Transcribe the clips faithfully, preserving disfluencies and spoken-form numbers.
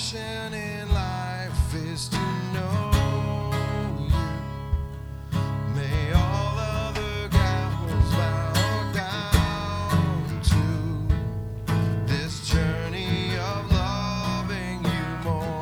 passion in life is to know you. May all other gods bow down to this journey of loving you more.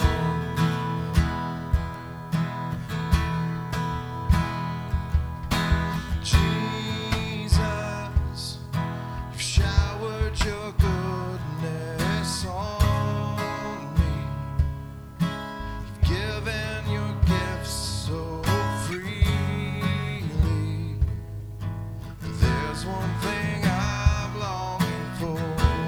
Jesus, you've showered your goodness on me. You've given your gifts so freely. But there's one thing I'm longing for.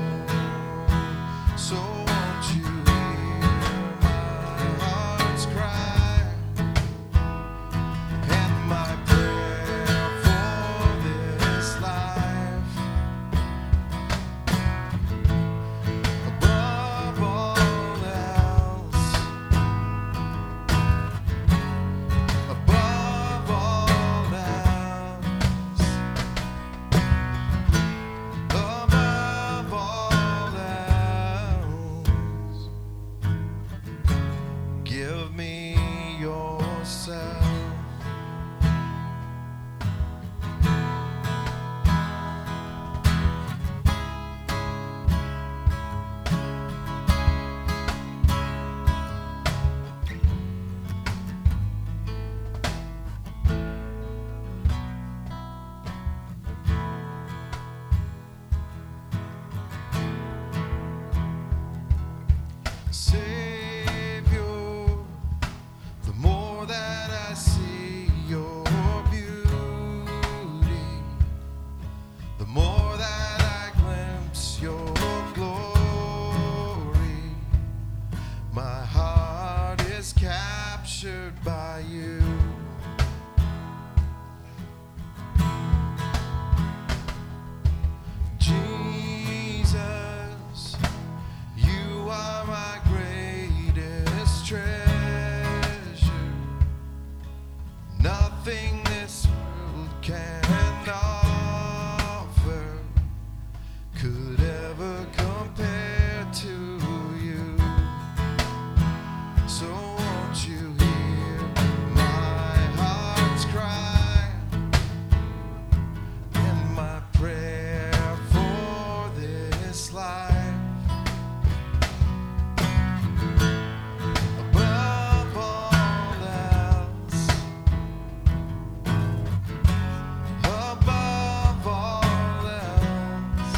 So won't you hear my heart's cry and my prayer for this life? Above all else, above all else, above all else, give me yourself. Savior, the more that I see your beauty, the more that I glimpse your glory, my heart is captured by you. Jesus, you are my greatest treasure. Nothing this world can offer could ever compare to you. So won't you hear my heart's cry and my prayer for this life? Above all else, above all else,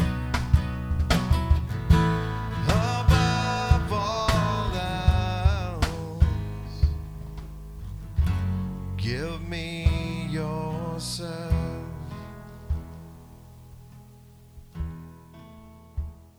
above all else, give me yourself.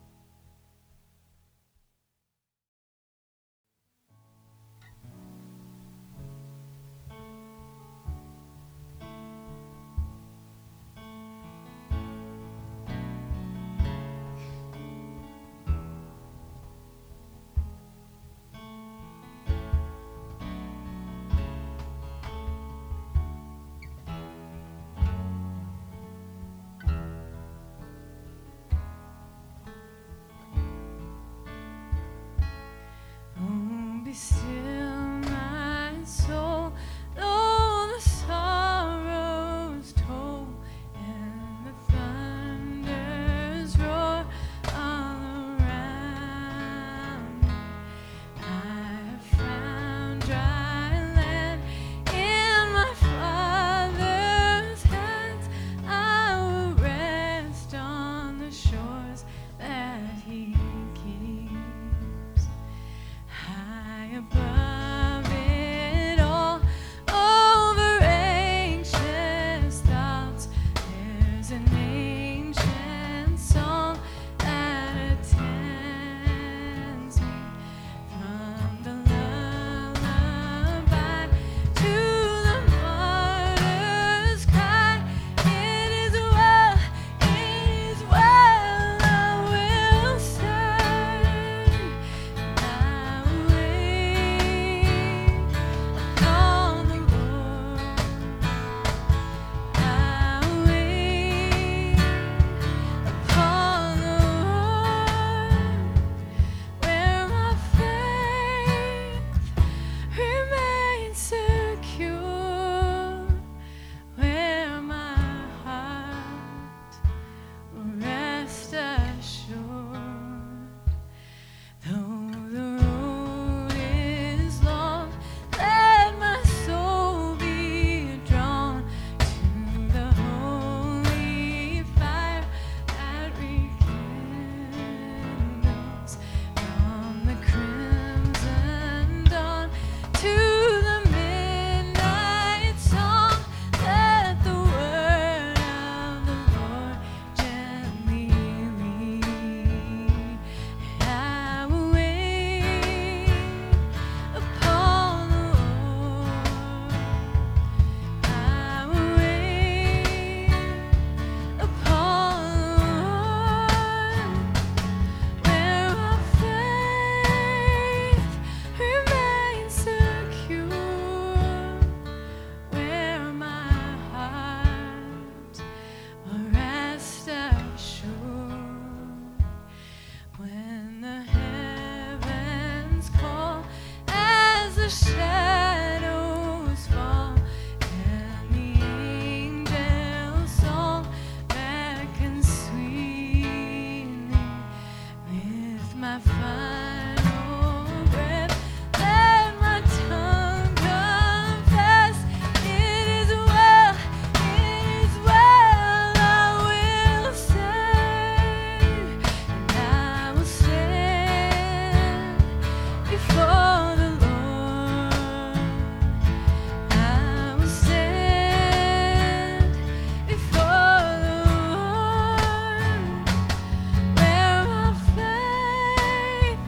Where my faith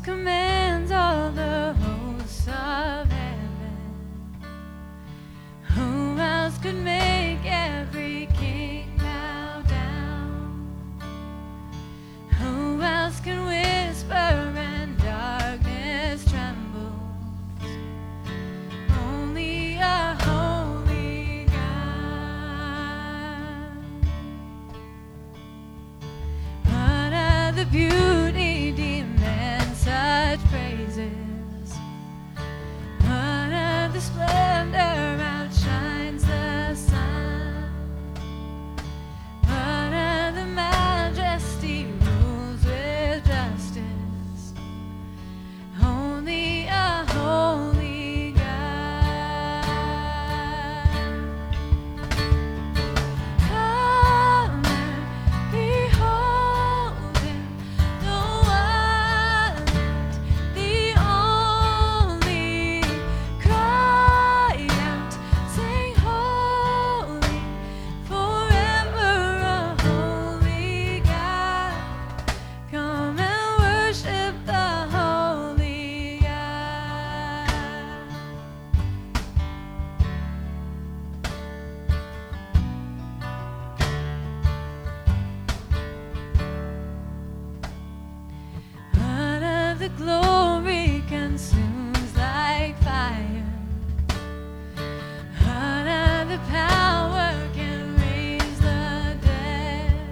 commands all the hosts of heaven? Who else could make every king bow down? Who else can whisper and darkness trembles? Only a holy God. What of the beauty demands such praises? What of the splendor outshines the sun? What of the majesty rules with justice? Only a holy God. Come and behold Him, the one, the only. Cry out, sing holy, forever a holy God. Come and worship the holy God. What of the glory consumes like fire? What of the power can raise the dead?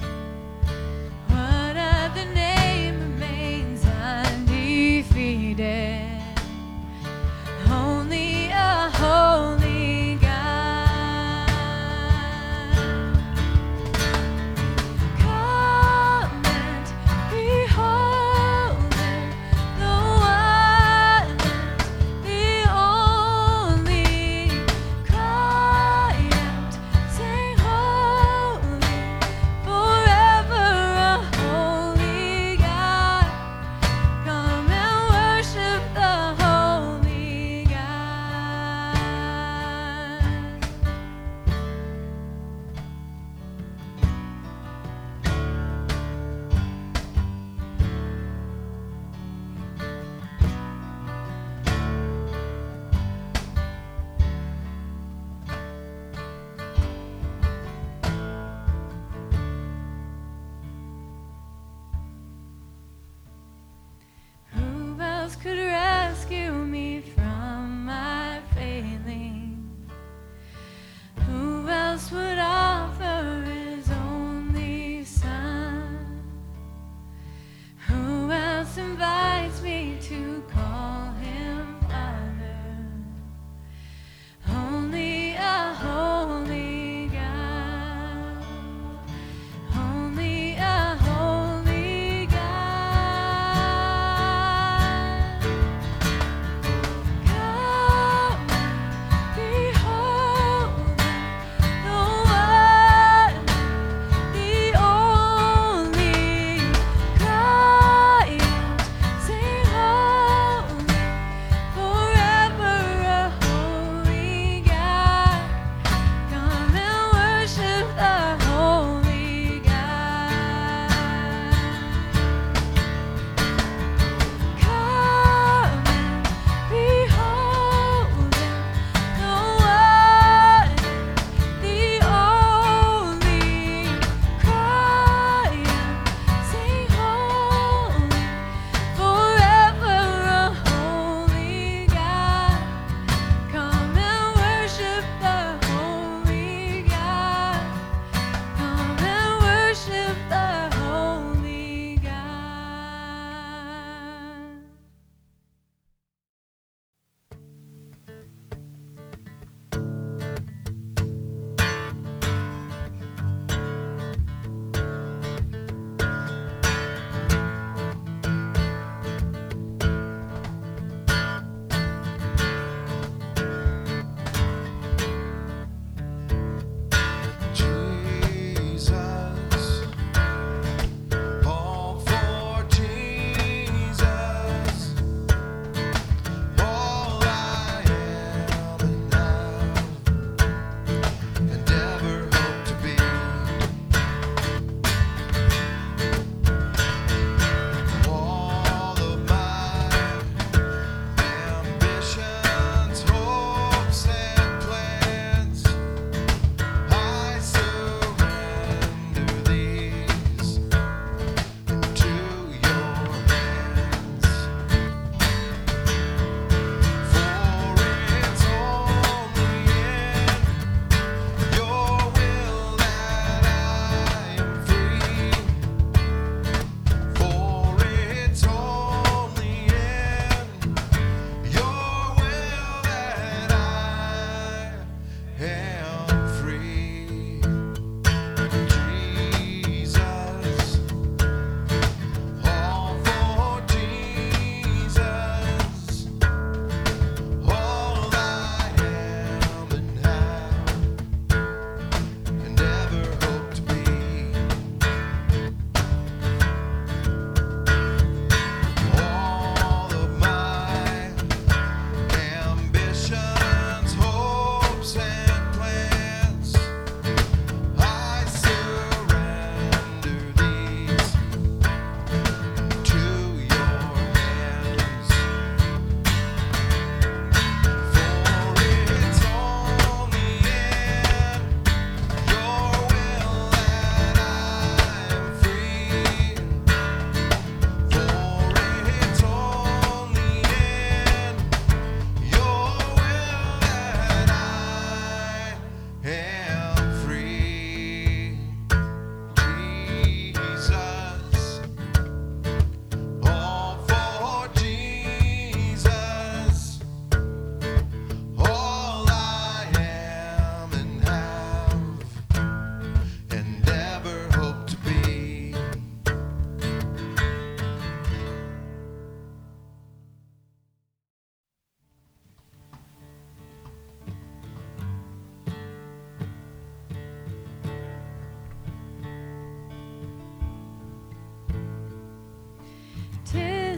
What of the name remains undefeated? Only a holy God. Come and behold Him, the one,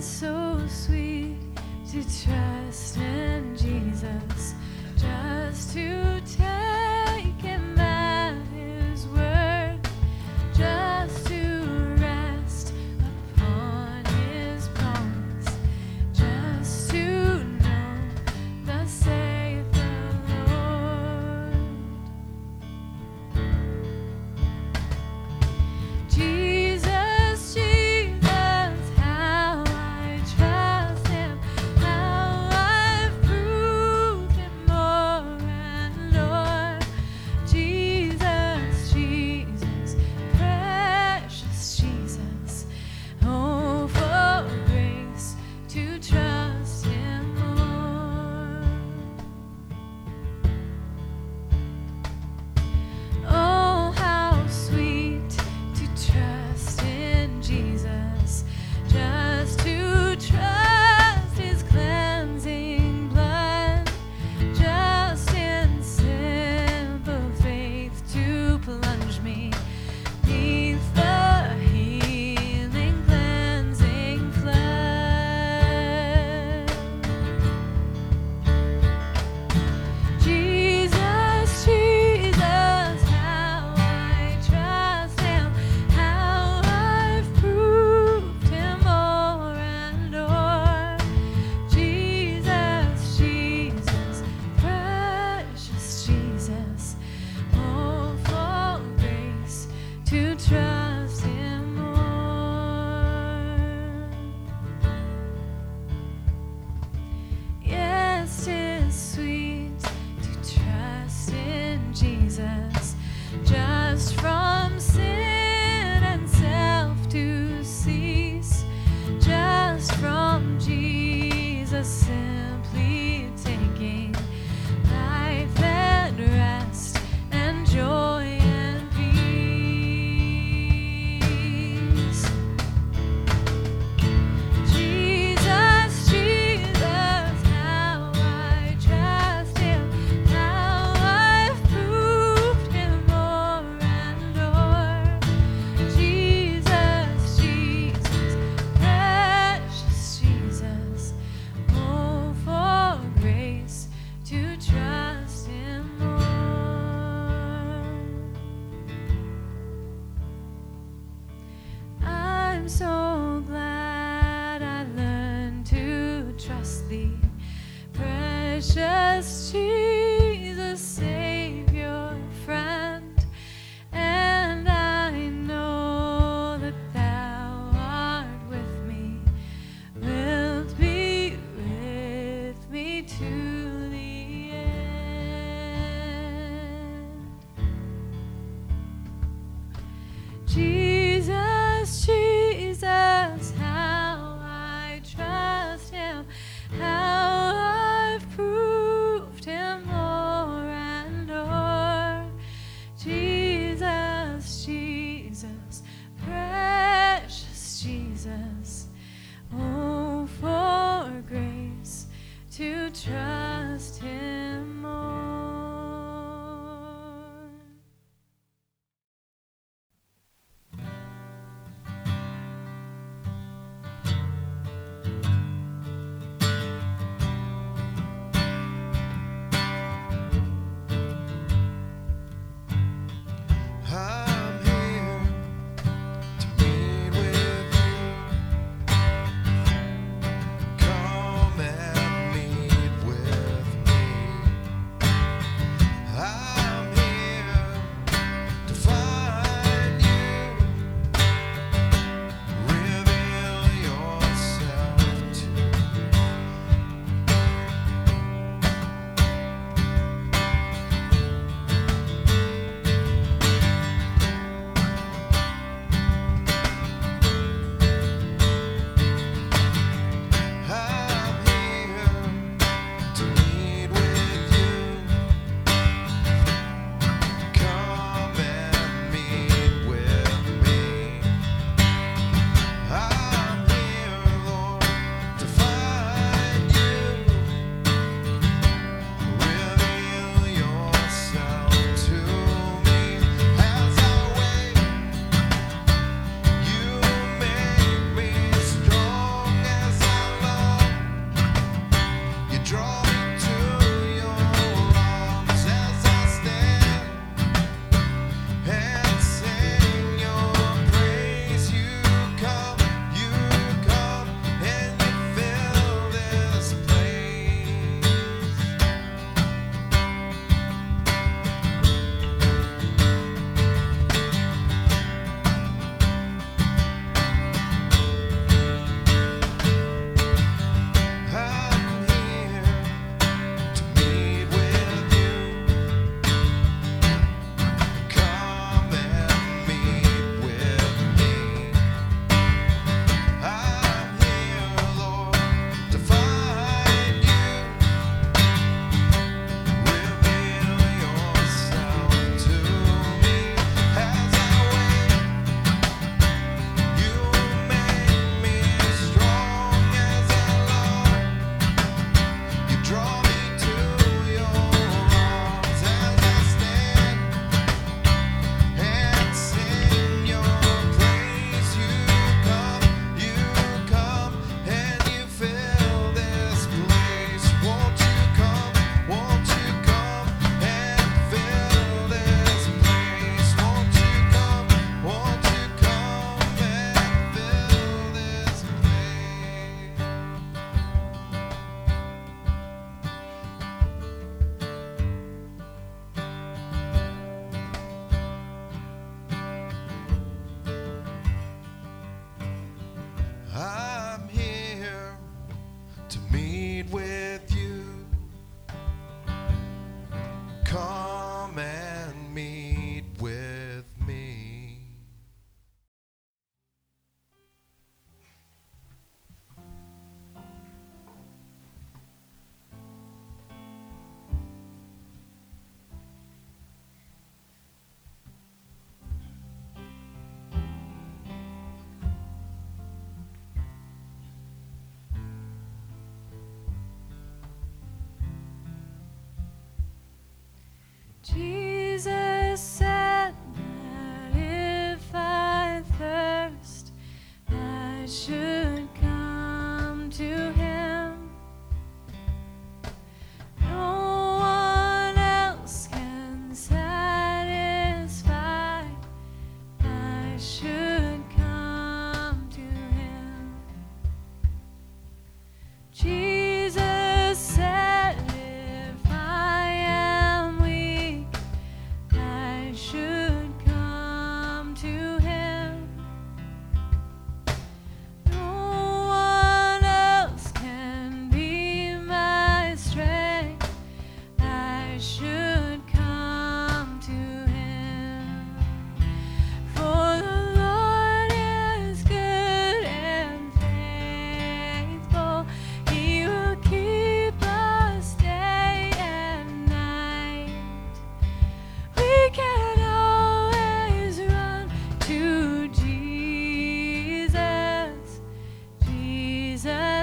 so sweet to trust in Jesus, just to take him at his word, just to rest upon his promise, just to know thus saith the Lord. Jesus, Jesus, how I trust him, how I've proved him more and more. Jesus, Jesus, precious Jesus, oh, for grace to trust him more. Oh, how sweet to trust in Jesus, just to trust his cleansing blood, just in simple faith to plunge me neath the healing, cleansing flood. Jesus, Jesus, how I trust him, how I've proved him more and more. Jesus, Jesus, precious Jesus, oh, for grace to trust him more. Yes, 'tis sweet to trust in Jesus, just from sin and self to cease, just from Jesus simply taking life and rest and joy and peace. Jesus, Jesus, how I trust him, how I've proved him more and more. Jesus, Jesus, precious Jesus, oh,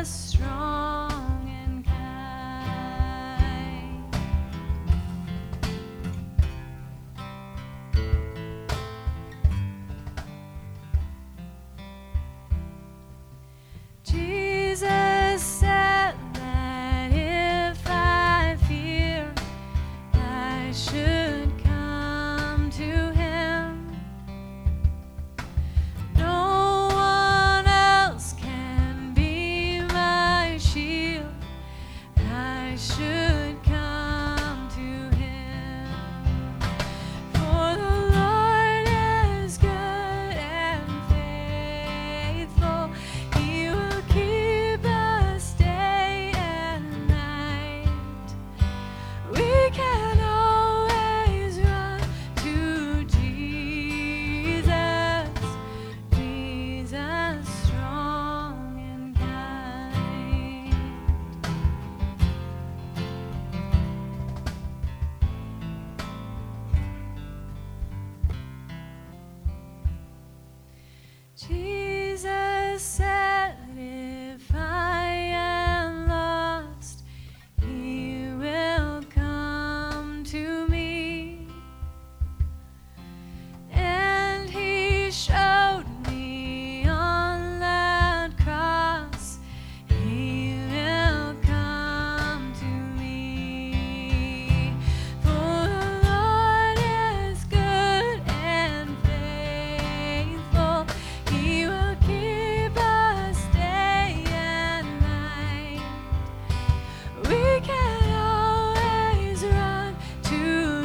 strong and kind. Jesus said that if I fear, I should come to him. No one else can be my shield. I should come to him. For the Lord is good and faithful. He will keep us day and night. We can always run to Jesus, Jesus strong and kind. Jesus said, if I am lost, he will come to me. And he showed me on that cross, he will come to me. For the Lord is good and faithful. He will keep us day and night. We can always run to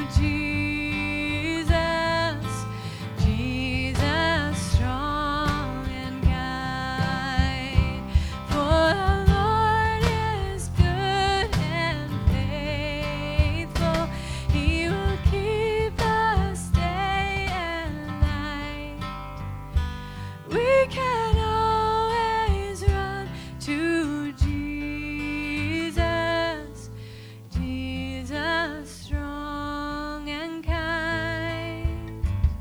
Jesus, Jesus strong and kind. For the Lord is good and faithful. He will keep us day and night. We can always run to Jesus, Jesus strong and kind.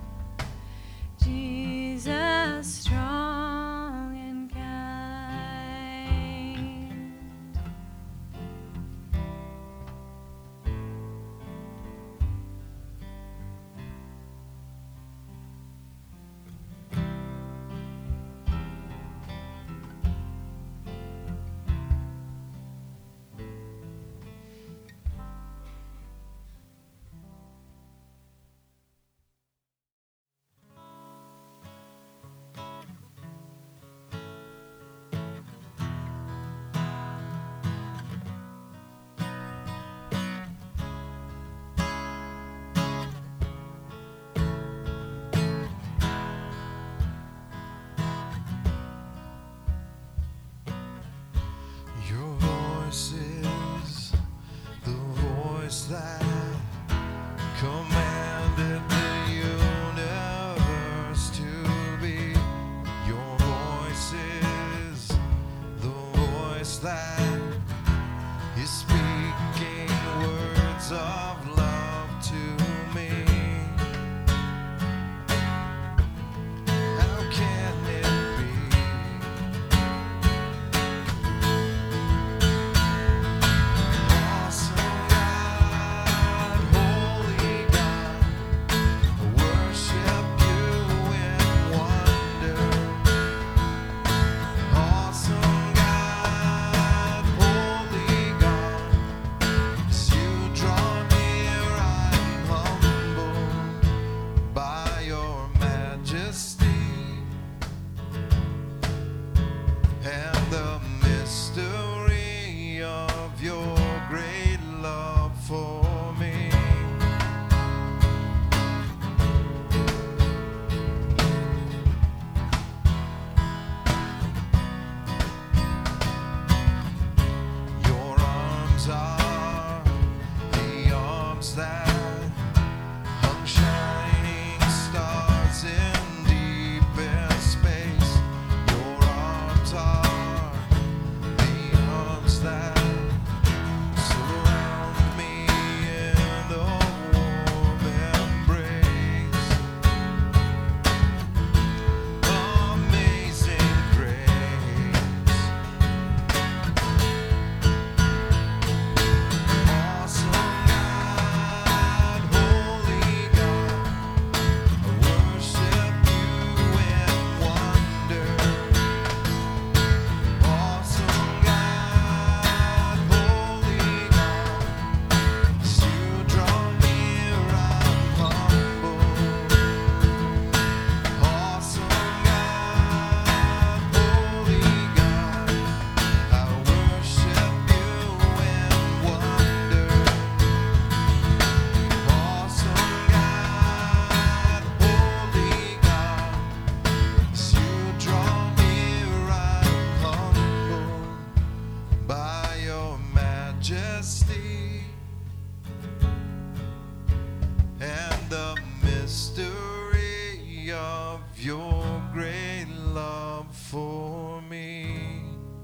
Jesus strong and kind. Your voice is the voice that commanded the universe to be. Your voice is the voice that is speaking words of love to me. How can it be? Awesome God, holy God, worship you in wonder. Awesome God, holy God, 'cause you draw me majesty and the mystery of your great love for me.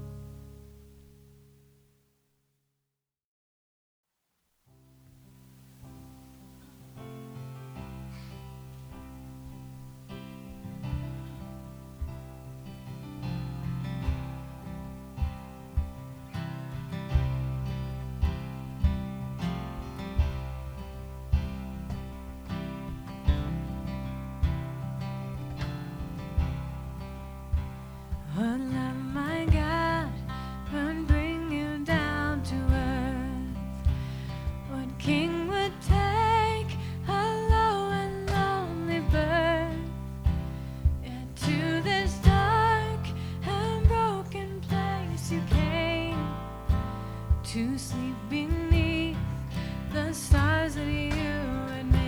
What love, my God, would bring you down to earth? What king would take a low and lonely birth? Yet to this dark and broken place you came, to sleep beneath the stars that you had made.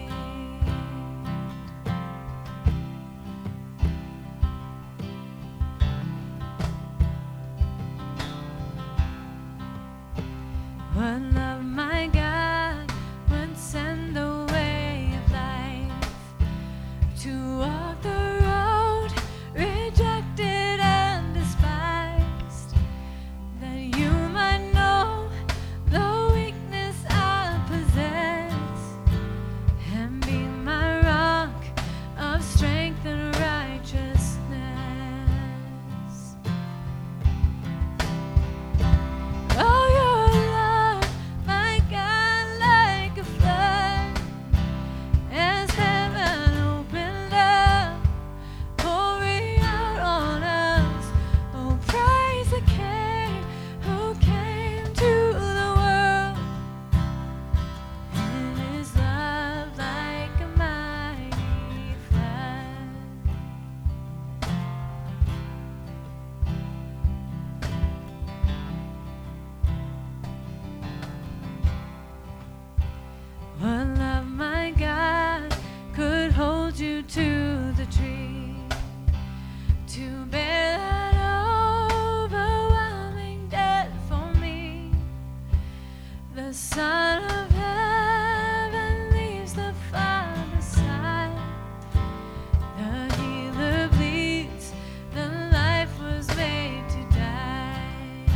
What love, my God, would send the way of life, to walk the road rejected and despised, that you might know the weakness I possess, and be my rock of strength and righteousness. Oh, your love, my God, like a flood, as heaven opened up, pouring out on us. Oh, praise the King who came to the world, in his love like a mighty flood. What love, my God, could hold you to the tree, to bear that overwhelming debt for me? The Son of Heaven leaves the Father's side. The healer bleeds, the life was made to die.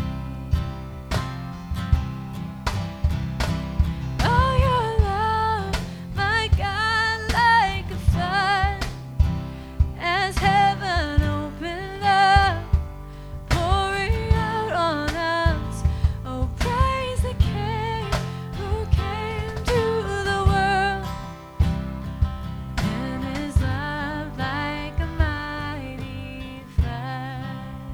Oh, your love, my God, like a flood, as heaven opened up, pouring out on us. Oh, praise the King who came to the world, in his love like a mighty flood.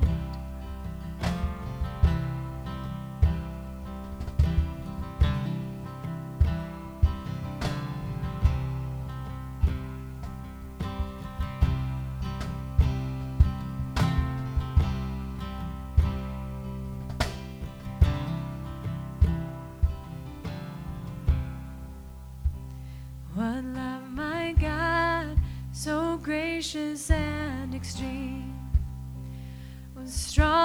What love, my God, so gracious and extreme, was strong.